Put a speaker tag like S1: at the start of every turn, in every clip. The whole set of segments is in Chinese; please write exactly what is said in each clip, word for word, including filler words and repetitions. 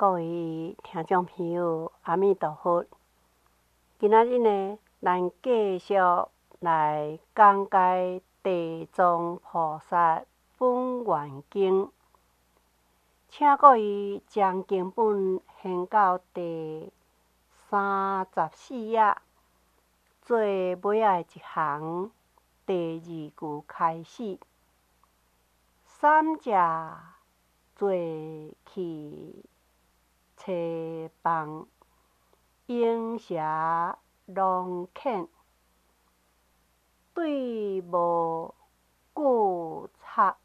S1: 各位听众朋友，阿弥陀佛！今仔日呢，咱继续来讲解《地藏菩萨本愿经》，请各位将经本掀到第三十四页，最尾仔一行，第二句开始。三者做去车房，应舍龙犬，对无故策，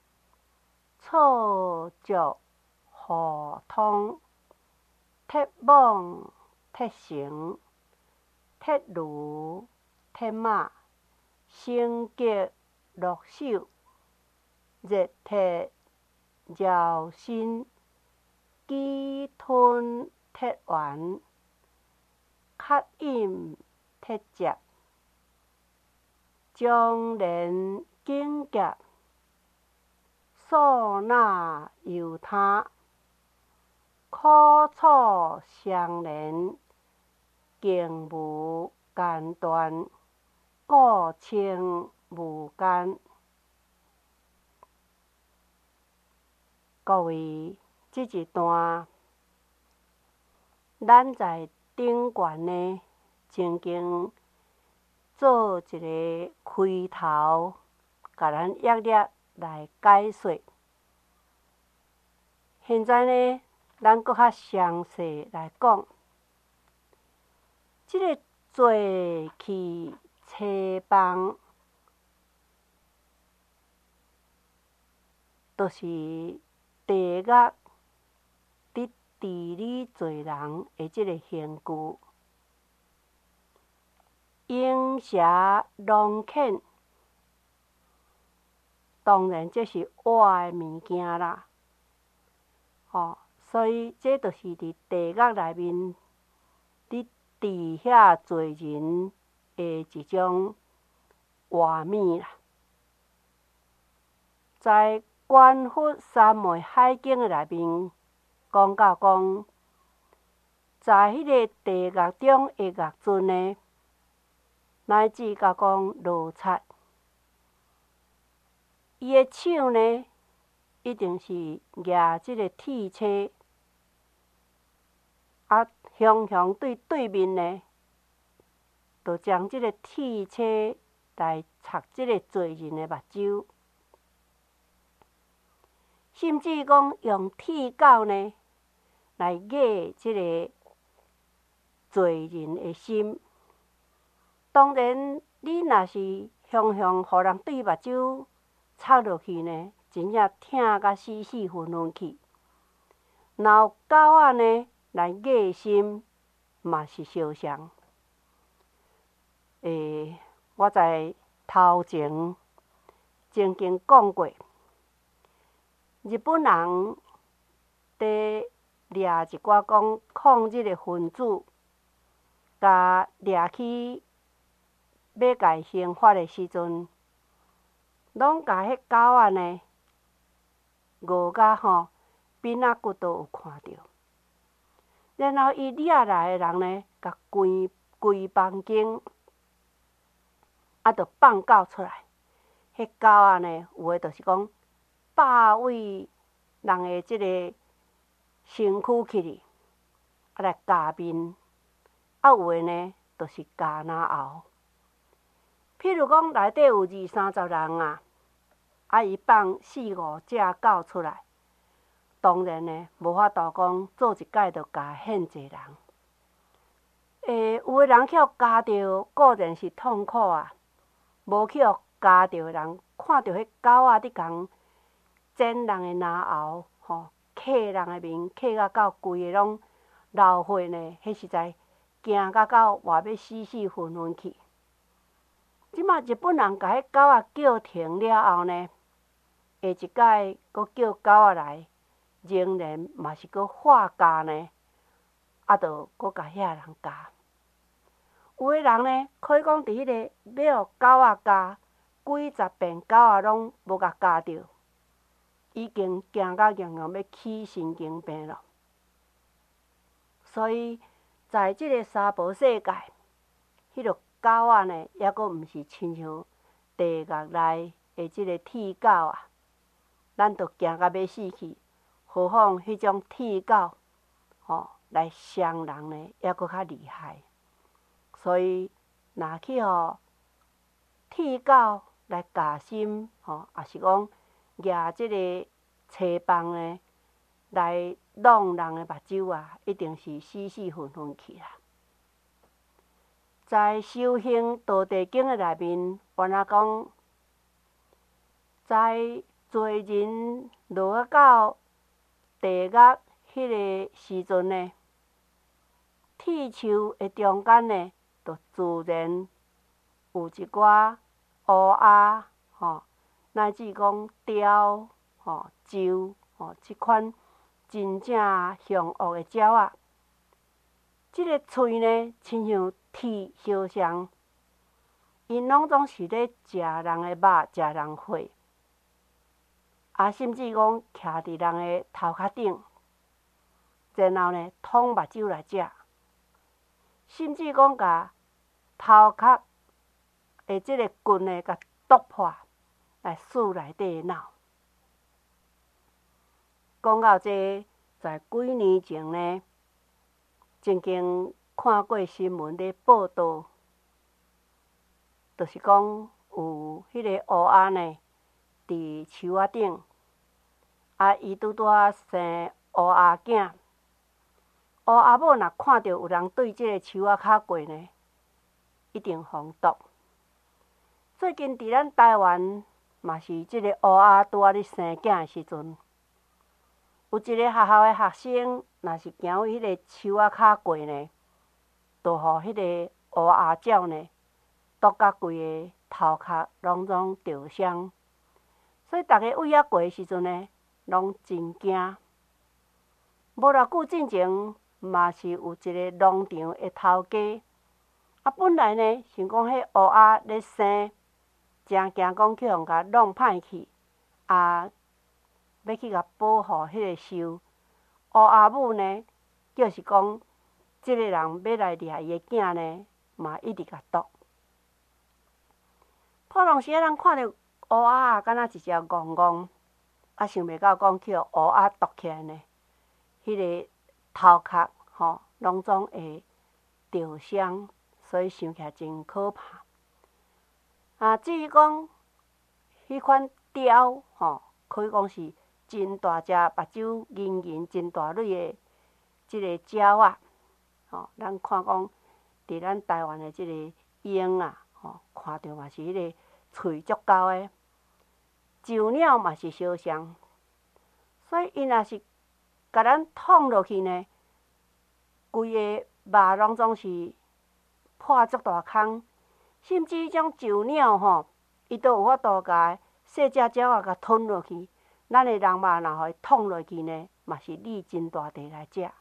S1: 错足互通，铁网铁绳，铁驴铁马，成吉落手，热铁绕身，鸡吞铁丸，渴饮铁汁，将连警戒，嗉那由他，苦楚相连，境无间断，故称无间。各位，这一段咱在顶悬呢，曾经做一个开头，甲咱约略来解说。现在呢，咱搁较详细来讲，这个做去车房，就是地狱伫治理罪人的这个刑具。应舍龙犬，当然这是活的物件啦，吼、哦，所以这就是伫地狱内面伫治遐罪人的一种活物啦。在观佛三昧海经的内面讲到讲，在迄个地狱中的狱卒呢，乃至甲讲罗刹，伊的手呢，一定是举即个铁车，啊，雄雄对对面呢，就将即个铁车来插即个罪人的目睭，甚至讲用铁镐呢来压即个罪人的心。当然，你若是雄雄互人对目睭插落去呢，真正疼甲死死昏昏去。若有狗仔呢来压心，嘛是相像。诶，我在头前曾经讲过，日本人伫掠一寡讲抗日的分子，甲掠去要甲伊刑罚的时阵，拢甲迄狗仔呢饿甲吼，鞭仔骨都有看着。然后伊掠来的人呢，甲规规房间，啊，就放狗出来。迄狗仔呢，有诶就是讲霸位人的即个身躯起哩，啊来咬面，啊有诶呢，就是咬哪后。譬如讲内底有二三十人啊，啊伊放四五只狗出来，当然呢，无法度讲做一摆就咬遐济人。诶，有诶人去互咬着，固然是痛苦啊；无去互咬着诶人，看到迄狗仔伫共剪人诶哪后，吼，刻人诶面，刻甲到规个拢流血呢，迄实在惊甲到活要死死昏昏去。即马日本人甲迄狗仔叫停了后呢，下一摆佫叫狗仔来，仍然嘛是佫化咬呢，啊，着佫甲遐人咬。有诶人呢，可以讲伫迄个要互狗仔咬，几十遍狗仔拢无甲咬着，已经惊甲样样要起神经病咯。 所以在即个娑婆世界，迄落狗仔呢，抑阁毋是亲像地狱内的即个铁狗啊，咱都惊甲要死去，何况迄种铁狗，吼来伤人呢，抑阁较厉害。所以，若去互铁狗来夹心，吼，也是讲举即个车棒呢来弄人的目睭啊，一定是死死昏昏去啦。在《修行道地经》的内面，原来讲，在罪人落到地狱迄个时阵呢，铁树的中间呢，就自然有一寡乌鸦，吼，乃至讲雕，吼、鸠，吼，即款真正凶恶的鸟仔。即个喙呢，亲像铁相像，因拢总是咧食人的肉、食人血，啊，甚至讲徛伫人的头壳顶，然后呢，捅目睭来食，甚至讲甲头壳的即个棍呢，甲剁破来撕内底的脑。讲到这，在几年前呢，曾经看过新闻咧报道，就是讲有迄个乌鸦呢，伫树仔顶，啊，伊拄拄啊生乌鸦囝。乌鸦某若看到有人对即个树仔卡过呢，一定防毒。最近伫咱台湾嘛是即个乌鸦拄啊咧生囝的时阵，有一个学校的学生，若是行为迄个树仔卡过呢，就互迄个乌鸦鸟呢，毒甲规个头壳拢总着伤。所以逐个为遐过的时阵呢，拢真惊。无偌久之前，嘛是有一个农场的头家，啊，本来呢想讲迄乌鸦咧生，真惊讲去互甲弄歹去，啊，要去甲保护迄个树。乌鸦母呢，就是讲，即个人要来掠伊的囝呢，嘛一直甲毒。普通时啊，咱看到乌鸦啊，敢若一只戆戆，啊，想袂到讲去互乌鸦毒起来呢，迄、那个头壳吼，拢总会着伤，所以想起来真可怕。啊，至于讲迄款雕吼，可以讲是真大只、目睭圆圆、真大蕊的即个鸟仔，吼，咱看讲伫咱台湾的即个鹰啊，吼，看到嘛是迄个喙足厚的，鸠鸟嘛是相像，所以伊若是甲咱捅落去呢，规个肉拢总是破足大孔，甚至迄种鸠鸟吼，伊都有法度甲细只鸟仔甲吞落去。咱的人肉若互伊捅落去呢，嘛是立真大地来食。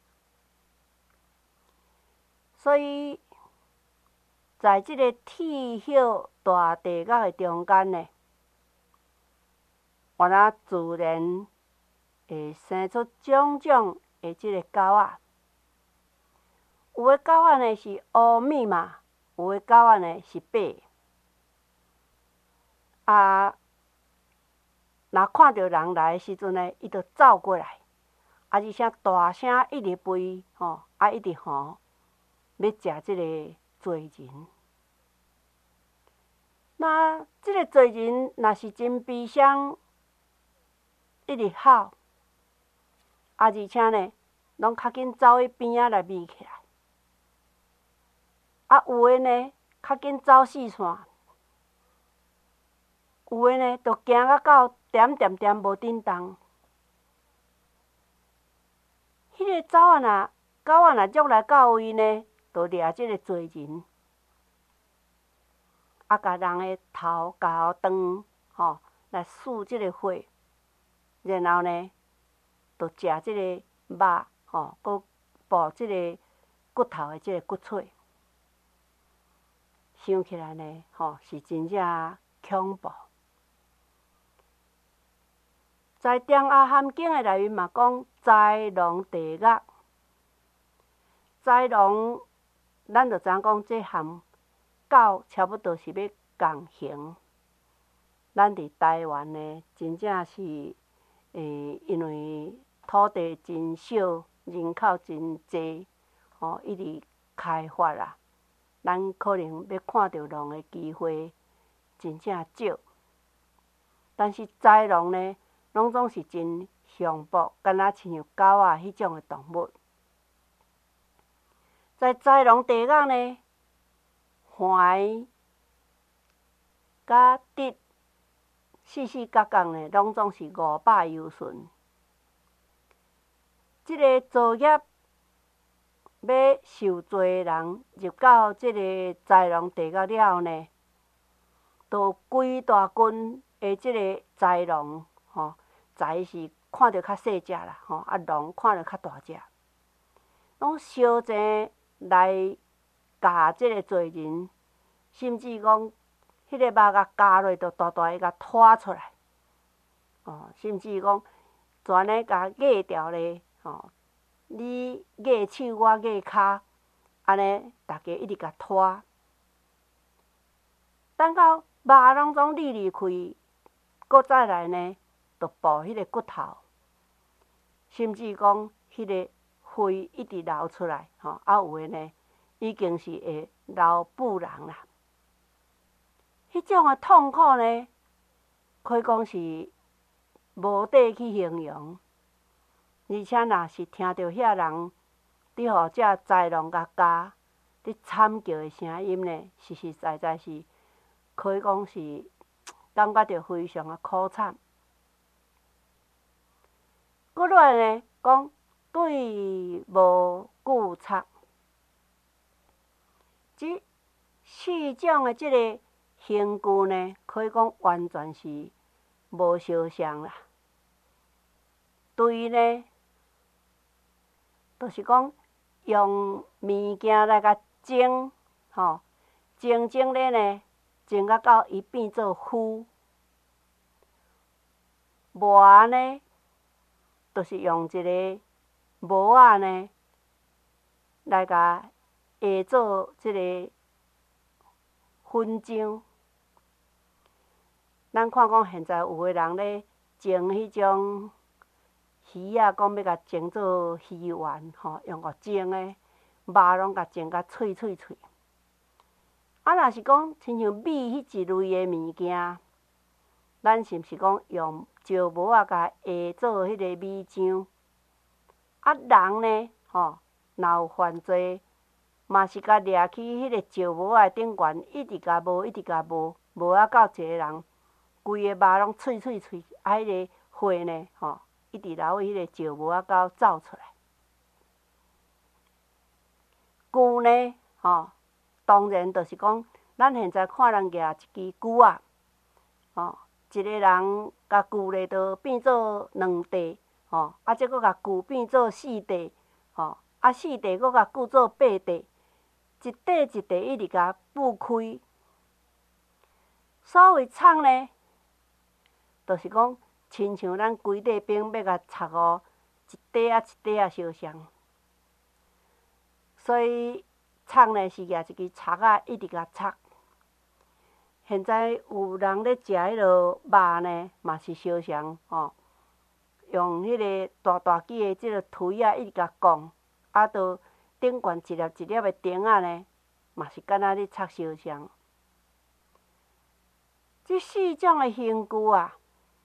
S1: 所以，在即个铁血大地狱的中间呢，原来自然会生出种种的即个狗仔。有的狗仔呢是乌密嘛，有的狗仔呢是白。啊，若看到人来的时阵呢，伊就走过来，啊，而且大声一直吠，吼，啊，一直吼，要食即个罪人。那即个罪人若是真悲伤，一直吼，啊，而且呢，拢较紧走去边仔来眯起来。啊，有的呢，较紧走四散；有的呢，就行甲到点点点无振动。迄个狗仔若狗仔若入来到位呢，就掠即个罪人，啊，甲人的头甲互断，吼，来撕即个血，然后呢，就食即个肉，吼，佮剥即个骨头的即个骨髓。想起来呢，吼，是真正恐怖。在《中阿含经》的内面嘛讲，豺狼地狱， 豺狼，咱就知影讲，这含狗差不多是要共刑。咱伫台湾呢，真正是诶，因为土地真少，人口真济，吼、哦，一直开发啦，咱可能要看到狼的机会真正少。但是豺狼呢，拢总是真凶暴，敢若亲像狗仔迄种的动物。在豺狼地角呢，环甲直，四四角角呢，拢总是五百由旬。即个作业要受罪的人入到即个豺狼地角了后呢，就规大群的即个豺狼，吼，豺是看着较细只啦，吼，啊狼看着较大只，拢相争来咬即个罪人，甚至讲，迄个肉甲咬落，就大大个甲拖出来，哦，甚至讲全个甲压掉咧，吼，你压手，我压骹，安尼大家一直甲拖，等到肉拢总离离开，搁再来呢，就剥迄个骨头，甚至讲迄个血一直流出来，吼，啊有诶呢，已经是会流布人啦。迄种诶痛苦呢，可以讲是无地去形容。而且若是听到遐人伫互遮豺狼甲咬，伫惨叫诶声音呢，实实在在是可以讲是感觉到非常诶苦惨。搁落来呢，讲对无顾策，即四种诶即个刑具呢，可以讲完全是无相像啦。对呢，就是讲用物件来甲蒸，吼，蒸蒸咧呢，蒸甲到伊变做灰。磨呢，就是用一个磨仔呢，来甲下做即个粉浆。咱看讲现在有诶人咧蒸迄种鱼仔，讲要甲蒸做鱼丸，吼，用互蒸诶，肉拢甲蒸甲脆脆脆。啊，若是讲亲像米迄一类诶物件，咱是毋是讲用石磨仔甲下做迄个米浆？啊，人呢，吼，若有犯罪，嘛是甲掠去迄个石磨仔顶悬，一直甲磨，一直甲磨，磨啊到一个人规个肉拢脆脆脆，啊，迄个血呢，吼，一直流去迄个石磨仔到走出来。锯呢，吼，当然就是讲，咱现在看人举一支锯仔，吼，一个人甲锯咧，就变做两块，吼，啊，再搁甲锯变做四块，吼，啊，四块搁甲锯做八块，一块一块一直甲锯开。所谓插呢，就是讲，亲像咱规块冰要甲插互一块仔一块仔相像，所以插呢是举一支叉仔一直甲插。现在有人咧食迄落肉呢，嘛是相像吼，用迄个大大支的即个锤仔一直甲讲，啊，都顶悬一粒一粒的钉仔呢，嘛是敢若咧插相像。即四种的刑具啊，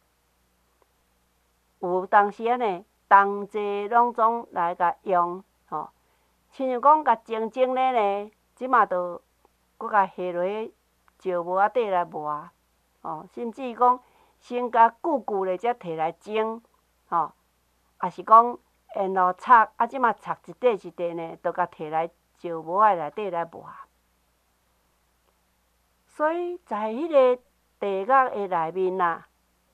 S1: 有当时啊呢，同齐拢总来甲用，吼，亲像讲甲蒸蒸咧呢，即马就搁甲下落去石磨仔底来磨，吼，甚至讲先甲锯锯咧，才摕来蒸，吼，也是讲沿路插，啊，即马插一块一块呢，就甲摕来石磨仔内底来磨。所以在迄个地角的内面啊，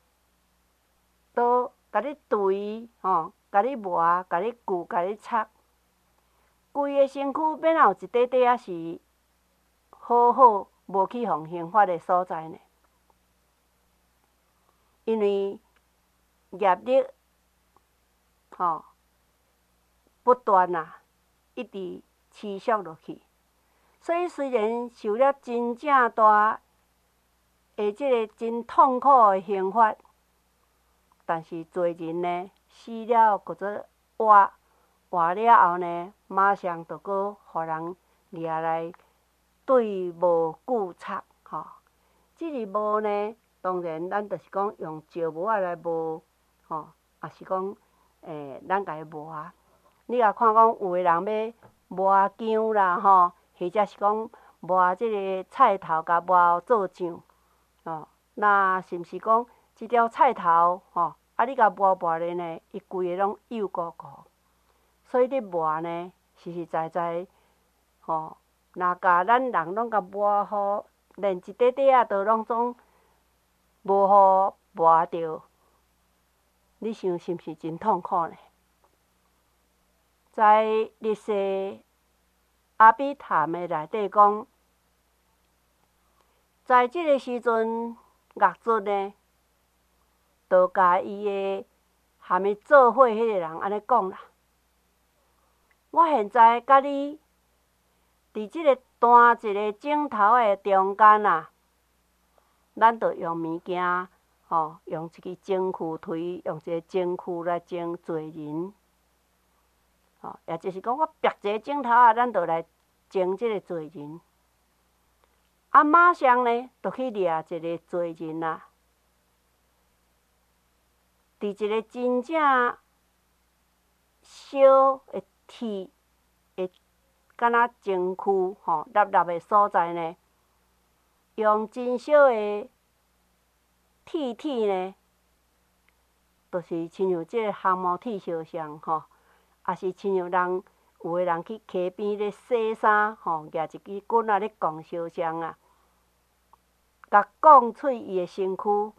S1: 都甲你锤，吼，甲你磨，甲你锯，甲你插，规个身躯免有一块块仔是好好无去互刑罚的所在呢？因为业力，吼，不断啊，一直持续落去。所以虽然受了真正大诶，即个真痛苦诶刑罚，但是罪人呢，死了，搁做活，活了后呢，马上就搁互人掠来对无顾插，吼、哦。即个无呢，当然咱就是讲用石磨仔来磨，吼、哦，也是讲诶，咱家己磨。你若看讲有诶人要磨姜啦，吼，或者是讲磨即个菜头，甲磨做酱，哦，那是毋是讲即条菜头，吼，啊，你甲磨磨咧呢，伊规个拢幼糊糊。所以你磨呢，实实在在，吼，若甲咱人拢甲磨好，连一块块仔都拢总无互磨着，你想是毋是真痛苦呢？在历史阿比谈的内底讲，在即个时阵，岳卒呢，就甲伊的含伊做伙迄个人安尼讲啦。我现在甲你伫即个单一个镜头的中间啊，咱就用物件，吼，用一支针具锤，用一个针具来争罪人。哦，也就是讲，我别一个镜头啊，咱就来争即个罪人。啊，马上呢，就去掠一个罪人啊，伫一个真正小的铁的，敢若针区吼，立立的所在呢，用真小的铁铁呢，就是亲像即个项目铁相像吼。也是亲像人有个人去溪边咧洗衫，吼，举一支棍仔咧讲相像啊，甲讲碎伊的身躯。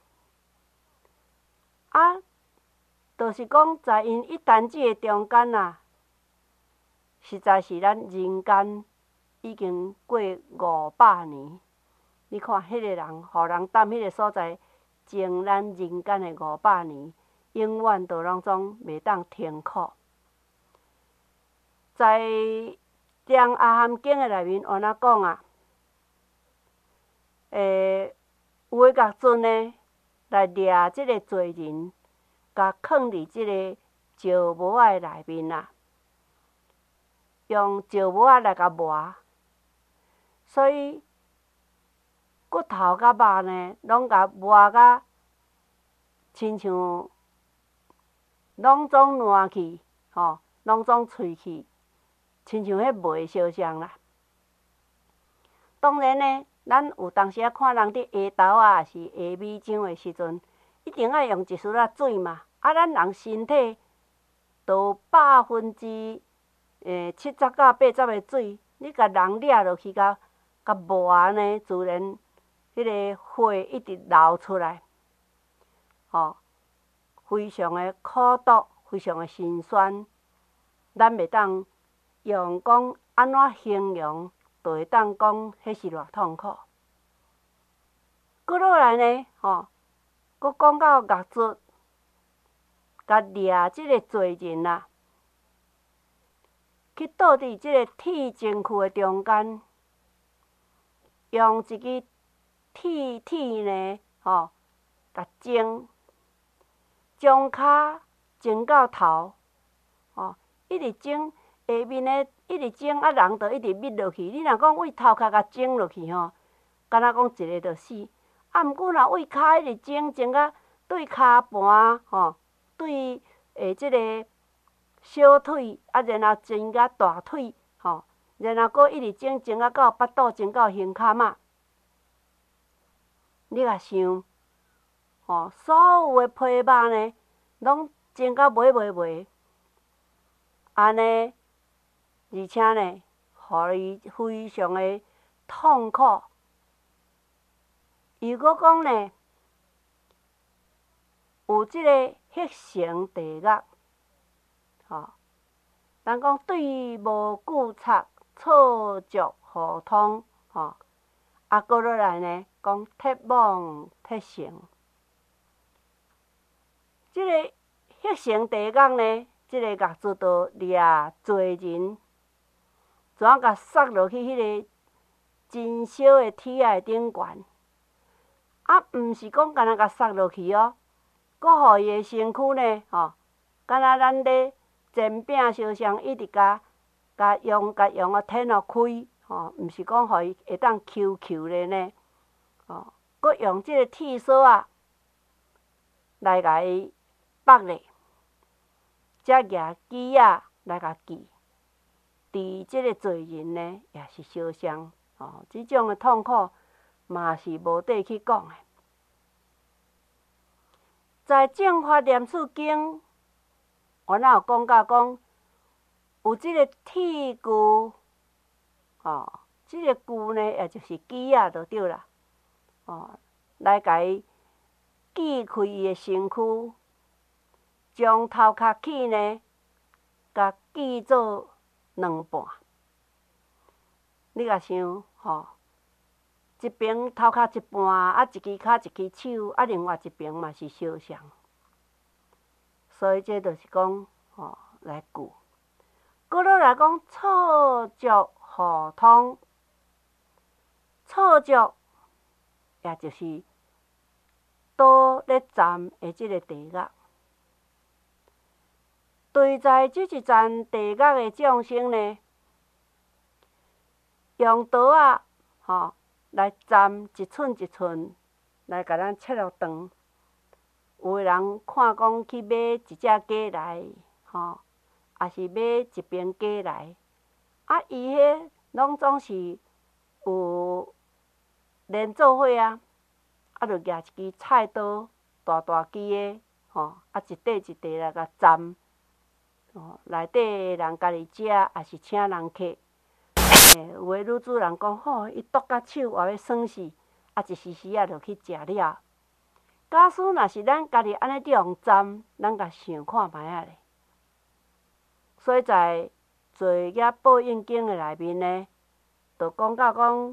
S1: 啊，就是讲在因一弹指的中间啊，实在是咱人间已经过五百年。你看迄个人，互人踮迄个所在，种咱人间的五百年，永远都拢总袂当停靠。在《梁阿含经》的内面，安怎讲啊？诶，有诶岳卒呢，来掠即个罪人，甲囥伫即个石磨仔内面啊，用石磨仔来甲磨，所以骨头甲肉呢，拢甲磨甲亲像拢总烂去，吼，拢总碎去。亲像迄煤相像啦。当然呢，咱有当时啊看人伫下豆啊，是下米浆的时阵，一定爱用一丝仔水嘛。啊，咱人身体都百分之诶七十到八十的水，你甲人掠落去，甲甲磨呢，自然迄个血一直流出来，吼、哦，非常的苦毒，非常的辛酸，咱袂当。用讲安怎形容，就会当讲迄是偌痛苦。搁落来呢，吼，搁讲到岳卒，甲掠即个罪人啊，去倒伫即个铁针区的中间，用一支铁铁呢，吼，甲针，将骹针到头，吼，一直针。下面呢一直种，啊人就一直密落去。你若讲为头壳甲种落去吼，敢若讲一个就死。啊，毋过若为骹一直种，种甲对骹盘吼，对诶即个小腿，啊然后种甲大腿吼，然后搁一直种，种啊到巴肚，种到胸骹嘛。你若想，吼，所有诶皮肉呢，拢种甲微微微，安尼。而且呢，互伊非常的痛苦。如果讲呢，有即个血腥地狱，吼，咱讲对无顾插，错足互通，吼，啊，过落来呢，讲铁网铁绳。即个血腥地狱呢，即个岳卒就掠罪人。 怎啊甲摔落去迄个真小的铁仔顶悬。啊，毋是讲干那甲摔落去哦，阁互伊的身躯呢，吼，敢若咱咧煎饼烧香，一直甲甲用甲用啊天互开，吼，毋是讲互伊会当 Q Q 咧呢，吼，阁用即个铁锁啊来甲伊绑咧，则举机仔来甲记。伫即个罪人呢，也是烧香，吼，即种的痛苦嘛是无底去讲的。在《正法念处经》，我哪有讲到讲，有即个铁具，吼，即个具呢，也就是机仔就对啦，吼，来甲伊锯开伊的身躯，将头壳齿呢，甲锯做两半。你甲想，吼，一边头壳一半，啊，一支骹一支手，啊，另外一边嘛是烧香。所以这就是讲，吼，来顾。过落来讲错足互通，错足也就是刀咧斩的即个地狱。对在即一层地狱的众生呢，用刀啊，吼，来斩一寸一寸，来甲咱切落长。有的人看讲去买一只鸡来，吼，也是买一边鸡来，啊，伊迄拢总是有连做伙啊，啊，就举一支菜刀，大大支的，吼，啊，一块一块来甲斩。哦，内底人家己食，也是请人客。诶，有诶女主人讲，吼，伊剁甲手也要酸死，啊，一时时啊就去食了。假使若是咱家己安尼这样斩，咱甲想看觅啊咧。所以在《罪业报应经》诶内面呢，就讲到讲，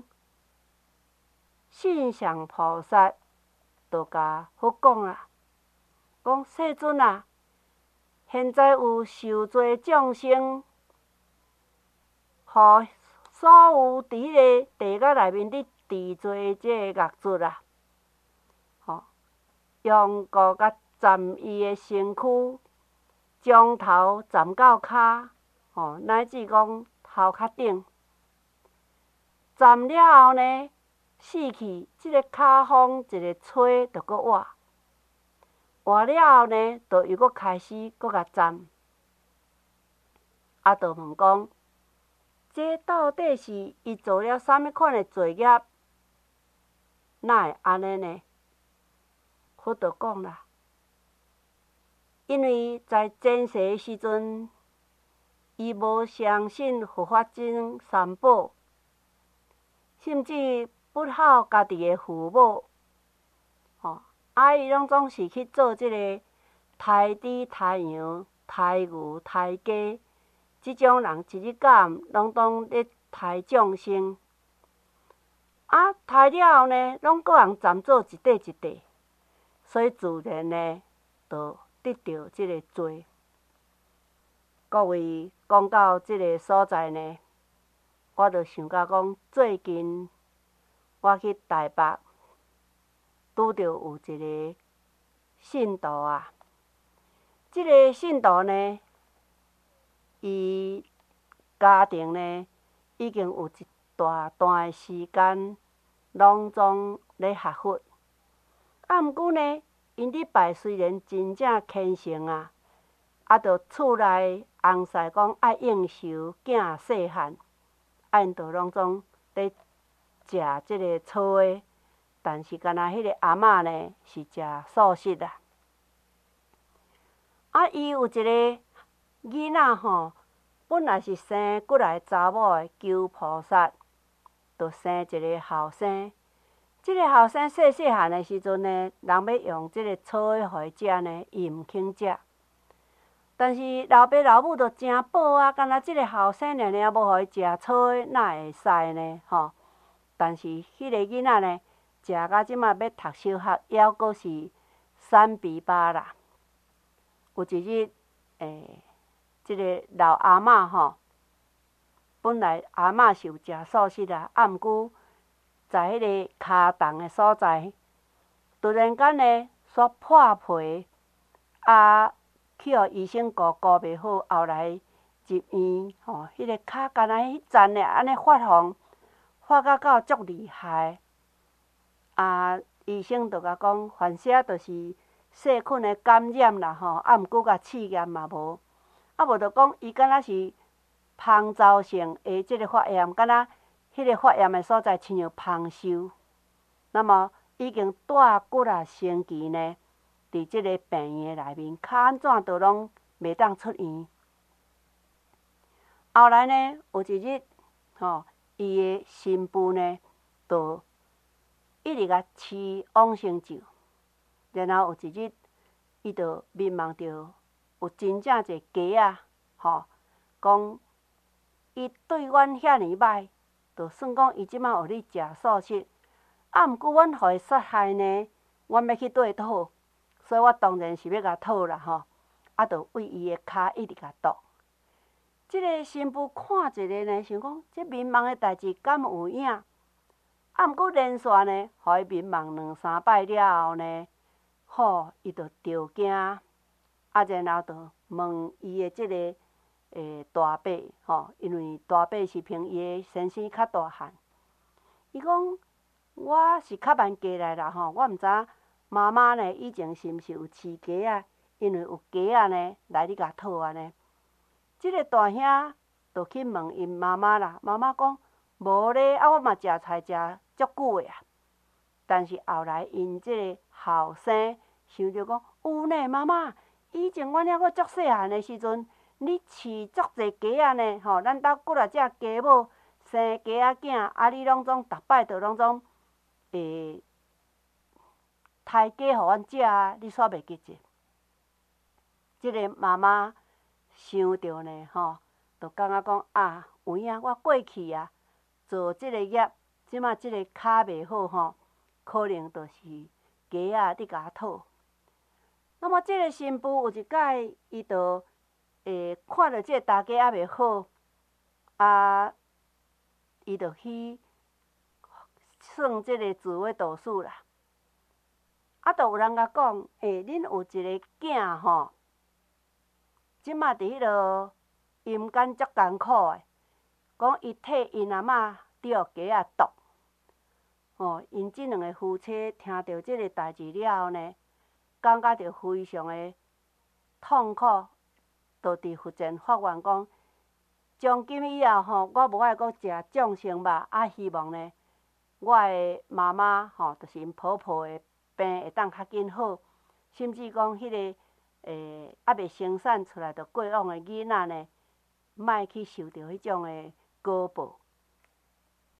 S1: 信上菩萨就甲佛讲啊，讲世尊啊。现在有受罪众生，互所有伫迄个地狱内面咧治罪即个恶卒啊，吼，用骨甲斩伊的身躯，将头斩到骹，吼，乃至讲头壳顶，斩了后呢，死去，即个骹风一个吹就搁活。活了后呢，就又搁开始搁甲斩，啊，就问讲，这到底是伊做了啥物款的罪业，哪会安尼呢？佛就讲啦，因为在前世的时阵，伊无相信佛法僧三宝，甚至不孝家己的父母，吼。啊，伊拢总是去做即个刣猪、刣羊、刣牛、刣鸡，即种人一日到暗拢当咧刣众生。啊，刣了后呢，拢个人斩做一块一块，所以自然呢，就得到即个罪。各位讲到即个所在呢，我就想到讲，最近我去台北。拄着有一个信徒啊，即个信徒呢，伊家庭呢已经有一大段的时间，拢总咧学佛。啊，毋过呢，因礼拜虽然真正虔诚啊，啊，着厝内翁婿讲爱应酬囝细汉，啊，因着拢总咧食即个草的。但是，敢若迄个阿嬷呢是食素食啊。啊，伊有一个囡仔吼，本来是生过来查某的，求菩萨，就生一个后生。即个后生细细汉的时阵呢，人要用即个草的互伊食呢，伊毋肯食。但是老爸老母就诚宝啊，敢若即个后生尔尔无互伊食草的，哪会使呢？吼！但是迄个囡仔呢？食到即马要读小学，还阁是三比八啦。有一日，诶，即个老阿嬷吼， 本来阿嬷是有食素食啊，啊毋过在迄个骹重的所在，突然间呢煞破皮，啊，去互医生顾顾袂好，后来入院吼，迄、那个骹敢若迄层咧安尼发红，发到到足厉害。啊，医生就甲讲，反正就是细菌的感染啦吼，啊毋过甲试验嘛无，啊无就讲伊敢若是芳臭性的即个发炎，敢若迄个发炎的所在亲像芳臭，那么已经带几啊星期呢，伫即个病院内面，较安怎都拢袂当出院。后来呢，有一日，吼，伊的新妇呢，就一直甲饲往生咒，然后有一日，伊就眠梦着有真正一个鸡仔，吼，讲伊对阮遐尼歹，就算讲伊即摆有咧食素食，啊，毋过阮互伊杀害呢，阮要去缀讨，所以我当然是要甲讨啦吼，啊，就为伊的骹一直甲剁。即个新妇看一个呢，想讲即眠梦的代志敢有影？啊，毋过连续呢，互伊眠梦两三摆了后呢，好，伊就着惊，啊，然后就问伊的即个诶大伯吼，因为大伯是凭伊的先生较大汉，伊讲我是较慢过来啦吼，我毋知妈妈呢以前是毋是有饲鸡仔，因为有鸡仔呢来你甲讨安尼。即个大兄就去问因妈妈啦，妈妈讲无咧，啊我嘛食菜食足久的啊。但是后来因即个后生想着讲，有呢妈妈，以前阮还阁足细汉的时阵，你饲足侪鸡仔呢，吼，咱兜几啊只鸡母生鸡仔囝，啊你拢总逐摆都拢总会杀鸡互阮食啊，你煞袂记着？即个妈妈想着呢，吼，就感觉讲啊，有影，我过去啊做即个业，即马即个骹袂好吼，可能就是鸡仔伫甲讨。那么即个新妇有一摆，伊就诶看到即个大鸡仔袂好，啊，伊就去算即个紫微斗数啦。啊，就有人甲讲，诶，恁有一个囝吼。即马伫迄落阴间足艰苦的，讲伊替因阿嬷钓鸡仔毒，哦，因即两个夫妻听到即个代志了后呢，感觉着非常的痛苦，就伫佛前发愿讲，从今以后吼，我无爱阁食众生肉，啊，希望呢，我的妈妈吼，就是因婆婆的病会当较紧好，甚至讲迄个。诶，还袂生产出来就过往的囡仔呢，莫去受到迄种的果报。